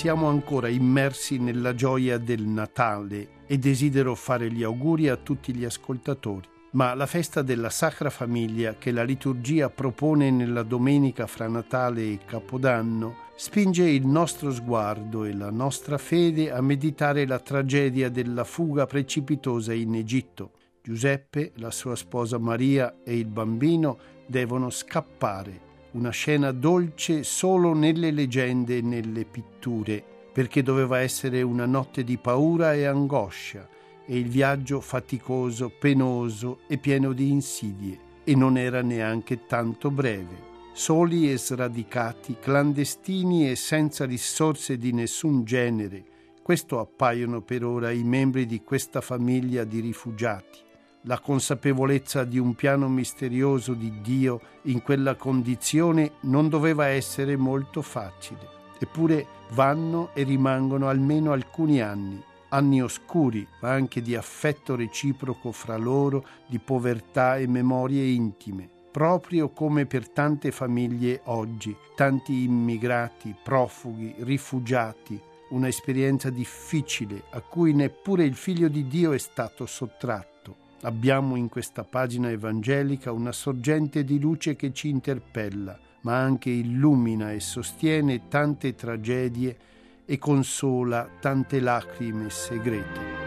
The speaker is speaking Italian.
siamo ancora immersi nella gioia del Natale e desidero fare gli auguri a tutti gli ascoltatori. Ma la festa della Sacra Famiglia che la liturgia propone nella domenica fra Natale e Capodanno spinge il nostro sguardo e la nostra fede a meditare la tragedia della fuga precipitosa in Egitto. Giuseppe, la sua sposa Maria e il bambino devono scappare. Una scena dolce solo nelle leggende e nelle pitture, perché doveva essere una notte di paura e angoscia, e il viaggio faticoso, penoso e pieno di insidie, e non era neanche tanto breve. Soli e sradicati, clandestini e senza risorse di nessun genere, questo appaiono per ora i membri di questa famiglia di rifugiati. La consapevolezza di un piano misterioso di Dio in quella condizione non doveva essere molto facile. Eppure vanno e rimangono almeno alcuni anni oscuri, ma anche di affetto reciproco fra loro, di povertà e memorie intime, proprio come per tante famiglie oggi, tanti immigrati, profughi, rifugiati, una esperienza difficile a cui neppure il Figlio di Dio è stato sottratto. Abbiamo in questa pagina evangelica una sorgente di luce che ci interpella, ma anche illumina e sostiene tante tragedie e consola tante lacrime segrete.